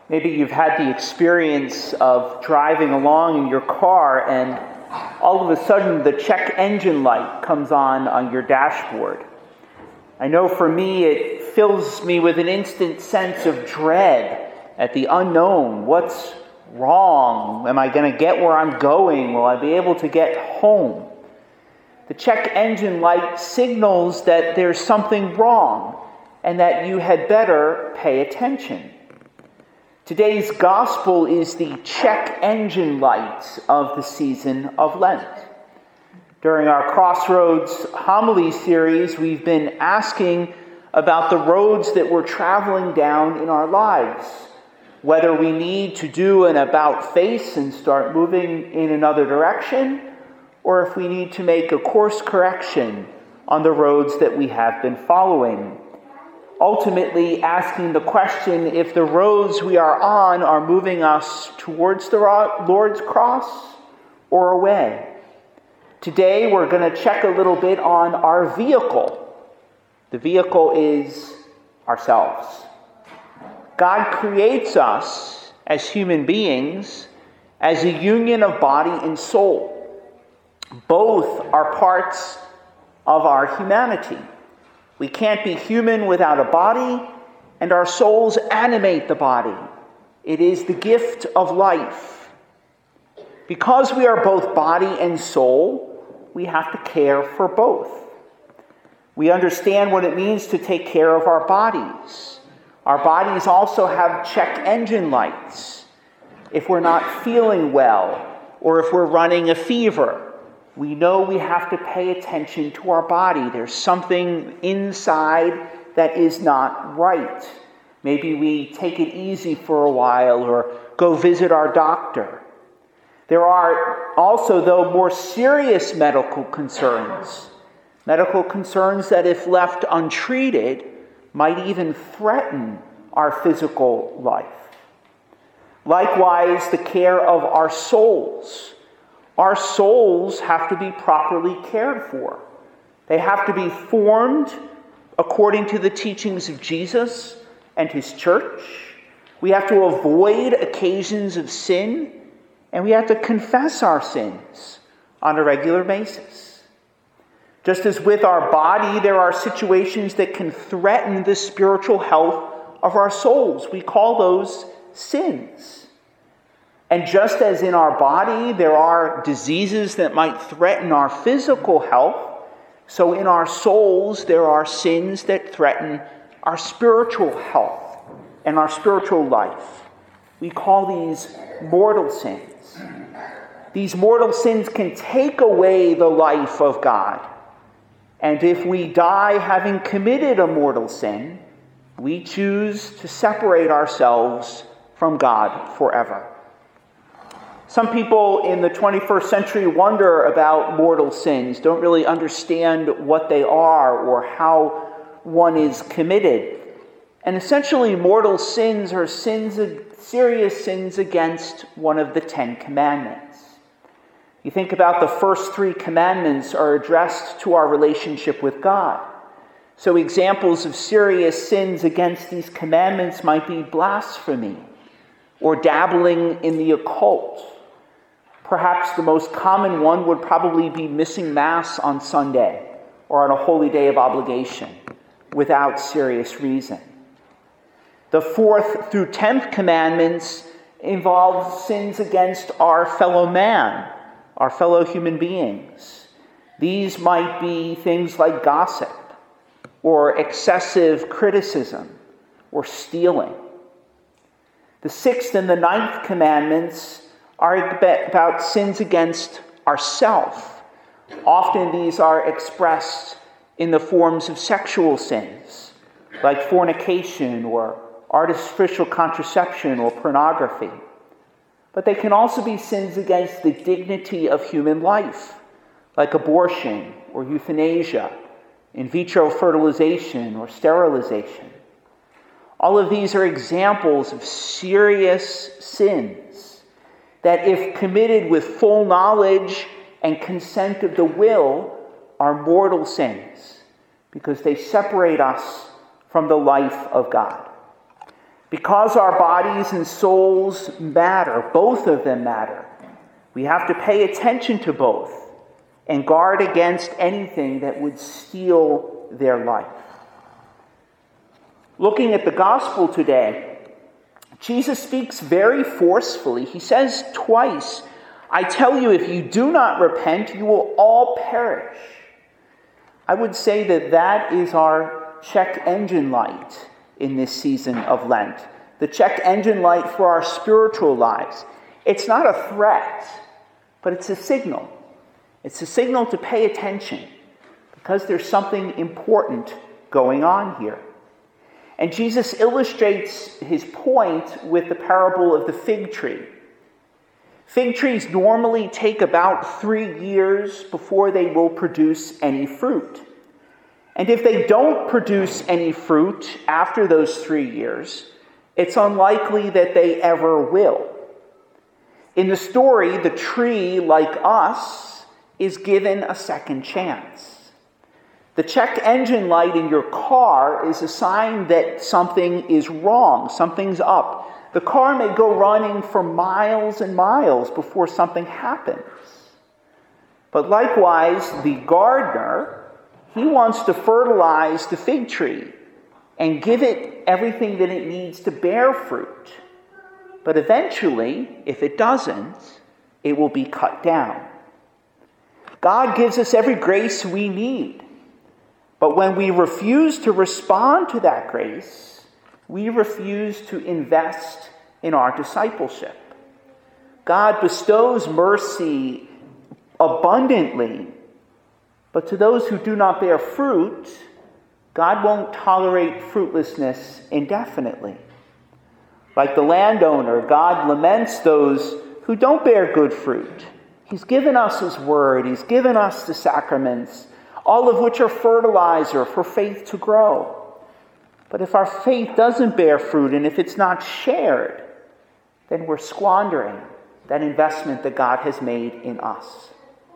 Maybe you've had the experience of driving along in your car and all of a sudden the check engine light comes on your dashboard. I know for me it fills me with an instant sense of dread at the unknown. What's wrong? Am I going to get where I'm going? Will I be able to get home? The check engine light signals that there's something wrong and that you had better pay attention. Today's gospel is the check engine light of the season of Lent. During our Crossroads homily series, we've been asking about the roads that we're traveling down in our lives, whether we need to do an about-face and start moving in another direction, or if we need to make a course correction on the roads that we have been following. Ultimately asking the question if the roads we are on are moving us towards the Lord's cross or away. Today we're going to check a little bit on our vehicle. The vehicle is ourselves. God creates us as human beings as a union of body and soul. Both are parts of our humanity. We can't be human without a body, and our souls animate the body. It is the gift of life. Because we are both body and soul, we have to care for both. We understand what it means to take care of our bodies. Our bodies also have check engine lights. If we're not feeling well, or if we're running a fever, we know we have to pay attention to our body. There's something inside that is not right. Maybe we take it easy for a while or go visit our doctor. There are also, though, more serious medical concerns that if left untreated might even threaten our physical life. Likewise, the care of our souls. Our souls have to be properly cared for. They have to be formed according to the teachings of Jesus and his church. We have to avoid occasions of sin, and we have to confess our sins on a regular basis. Just as with our body, there are situations that can threaten the spiritual health of our souls. We call those sins. And just as in our body there are diseases that might threaten our physical health, so in our souls there are sins that threaten our spiritual health and our spiritual life. We call these mortal sins. These mortal sins can take away the life of God. And if we die having committed a mortal sin, we choose to separate ourselves from God forever. Some people in the 21st century wonder about mortal sins, don't really understand what they are or how one is committed. And essentially, mortal sins are serious sins against one of the 10 commandments. You think about the first 3 commandments are addressed to our relationship with God. So examples of serious sins against these commandments might be blasphemy or dabbling in the occult. Perhaps the most common one would probably be missing Mass on Sunday or on a holy day of obligation without serious reason. The 4th through 10th commandments involve sins against our fellow man, our fellow human beings. These might be things like gossip or excessive criticism or stealing. The 6th and the 9th commandments are about sins against ourself. Often these are expressed in the forms of sexual sins, like fornication or artificial contraception or pornography. But they can also be sins against the dignity of human life, like abortion or euthanasia, in vitro fertilization or sterilization. All of these are examples of serious sins that, if committed with full knowledge and consent of the will, are mortal sins because they separate us from the life of God. Because our bodies and souls matter, both of them matter, we have to pay attention to both and guard against anything that would steal their life. Looking at the gospel today, Jesus speaks very forcefully. He says twice, "I tell you, if you do not repent, you will all perish." I would say that that is our check engine light in this season of Lent. The check engine light for our spiritual lives. It's not a threat, but it's a signal. It's a signal to pay attention because there's something important going on here. And Jesus illustrates his point with the parable of the fig tree. Fig trees normally take about 3 years before they will produce any fruit. And if they don't produce any fruit after those 3 years, it's unlikely that they ever will. In the story, the tree, like us, is given a second chance. The check engine light in your car is a sign that something is wrong, something's up. The car may go running for miles and miles before something happens. But likewise, the gardener, he wants to fertilize the fig tree and give it everything that it needs to bear fruit. But eventually, if it doesn't, it will be cut down. God gives us every grace we need. But when we refuse to respond to that grace, we refuse to invest in our discipleship. God bestows mercy abundantly, but to those who do not bear fruit, God won't tolerate fruitlessness indefinitely. Like the landowner, God laments those who don't bear good fruit. He's given us his word. He's given us the sacraments, all of which are fertilizer for faith to grow. But if our faith doesn't bear fruit and if it's not shared, then we're squandering that investment that God has made in us.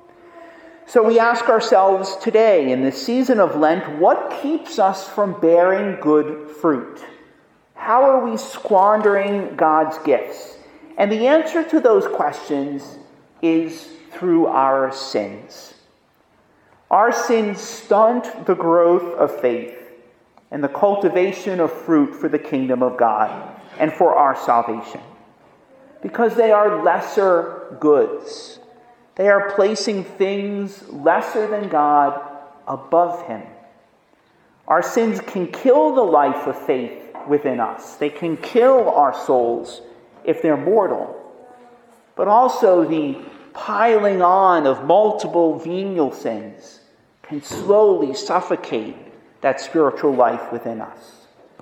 So we ask ourselves today, in this season of Lent, what keeps us from bearing good fruit? How are we squandering God's gifts? And the answer to those questions is through our sins. Our sins stunt the growth of faith and the cultivation of fruit for the kingdom of God and for our salvation. Because they are lesser goods. They are placing things lesser than God above him. Our sins can kill the life of faith within us. They can kill our souls if they're mortal. But also the piling on of multiple venial sins can slowly suffocate that spiritual life within us.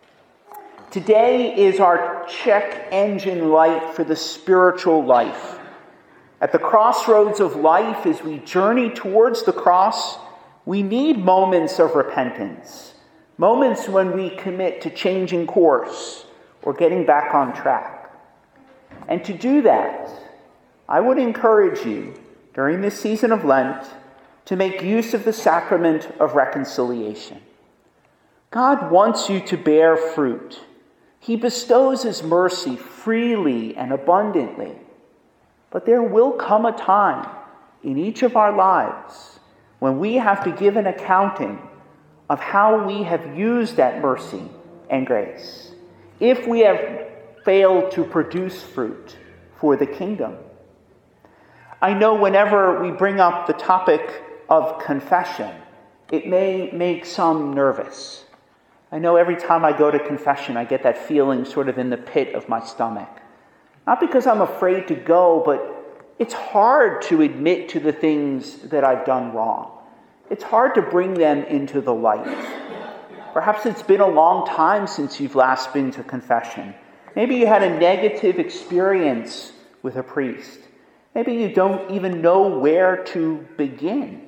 Today is our check engine light for the spiritual life. At the crossroads of life, as we journey towards the cross, we need moments of repentance, moments when we commit to changing course or getting back on track. And to do that, I would encourage you during this season of Lent to make use of the sacrament of reconciliation. God wants you to bear fruit. He bestows his mercy freely and abundantly. But there will come a time in each of our lives when we have to give an accounting of how we have used that mercy and grace, if we have failed to produce fruit for the kingdom. I know whenever we bring up the topic of confession, it may make some nervous. I know every time I go to confession, I get that feeling sort of in the pit of my stomach. Not because I'm afraid to go, but it's hard to admit to the things that I've done wrong. It's hard to bring them into the light. Perhaps it's been a long time since you've last been to confession. Maybe you had a negative experience with a priest. Maybe you don't even know where to begin.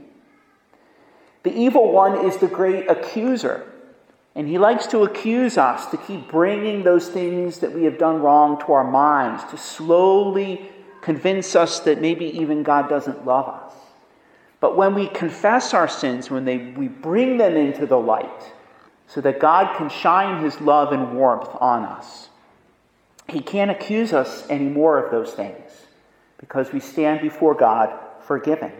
The evil one is the great accuser, and he likes to accuse us, to keep bringing those things that we have done wrong to our minds, to slowly convince us that maybe even God doesn't love us. But when we confess our sins, when we bring them into the light, so that God can shine his love and warmth on us, He can't accuse us anymore of those things because we stand before God forgiven.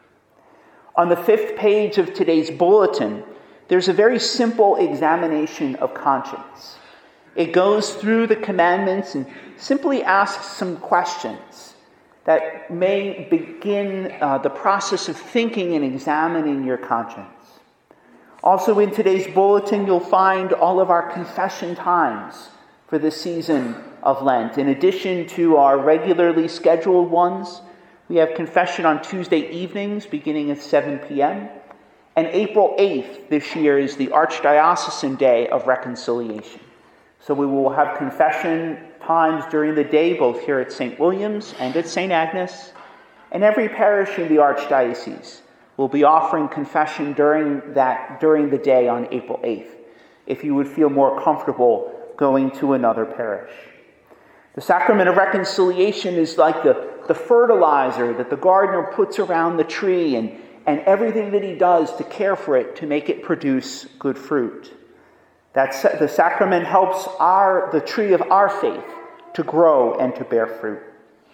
On the 5th page of today's bulletin, there's a very simple examination of conscience. It goes through the commandments and simply asks some questions that may begin the process of thinking and examining your conscience. Also in today's bulletin, you'll find all of our confession times for the season of Lent. In addition to our regularly scheduled ones, we have confession on Tuesday evenings beginning at 7 p.m. And April 8th this year is the Archdiocesan Day of Reconciliation. So we will have confession times during the day, both here at St. William's and at St. Agnes. And every parish in the Archdiocese will be offering confession during the day on April 8th, if you would feel more comfortable going to another parish. The sacrament of reconciliation is like the fertilizer that the gardener puts around the tree and everything that he does to care for it to make it produce good fruit. The sacrament helps the tree of our faith to grow and to bear fruit.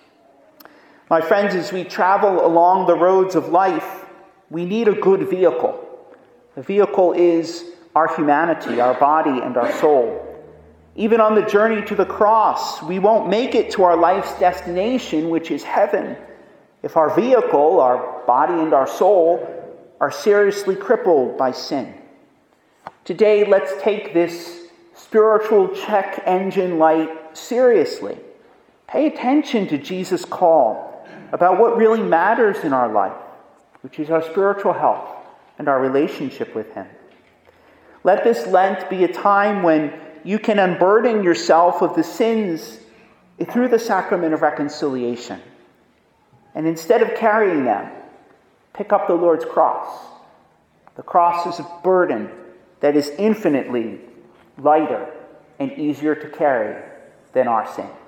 My friends, as we travel along the roads of life, we need a good vehicle. The vehicle is our humanity, our body and our soul. Even on the journey to the cross, we won't make it to our life's destination, which is heaven, if our vehicle, our body and our soul, are seriously crippled by sin. Today, let's take this spiritual check engine light seriously. Pay attention to Jesus' call about what really matters in our life, which is our spiritual health and our relationship with Him. Let this Lent be a time when you can unburden yourself of the sins through the sacrament of reconciliation. And instead of carrying them, pick up the Lord's cross. The cross is a burden that is infinitely lighter and easier to carry than our sin.